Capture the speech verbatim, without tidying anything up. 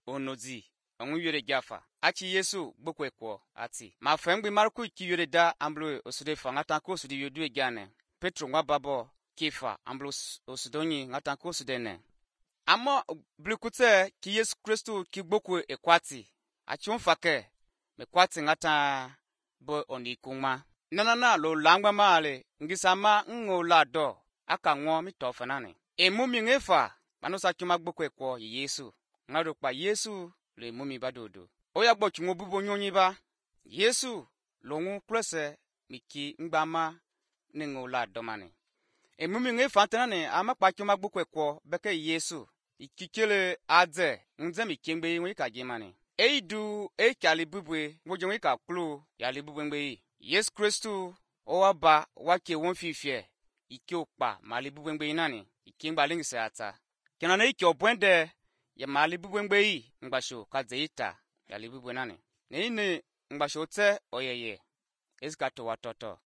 onozi ongu yure jafa achi Yesu gbokwe kwo ati ma fengbi marku ki yure da amblo osude fa ngata ko sudi yodu egane Petro ngwa babo kifa amblo osudonyi ngata ko sudene amo blikute ki Yesu Kristo ki gbokwe ekwati achi unfake mekwati ngata bo onikuma nanana lo langba male ngisama ngola do aka nwo mitofanane emumi ngefa manosa chuma gbokwe kwo Yesu ngado pa Yesu le mumi badodo oya gbo chungo bubo nyonyi ba Yesu longu klese miki ngbama ningola domane emumi ngefa tanane ama pa chuma gbokwe kwo beke Yesu ikikele adze nze mikengbe wi ka jimane eidu ekali bubwe ngojo wi ka klu ya le bubwe ngbe Yesu Kristo owa ba wake won fifie ike okpa mali bubwe ngbe nani ike ngba lingse ata kenana ike obwende ya mali bubwe ngbe yi ngbasho kazeita ya le bubwe nani ne ine ngbasho te oyeye ezikato watoto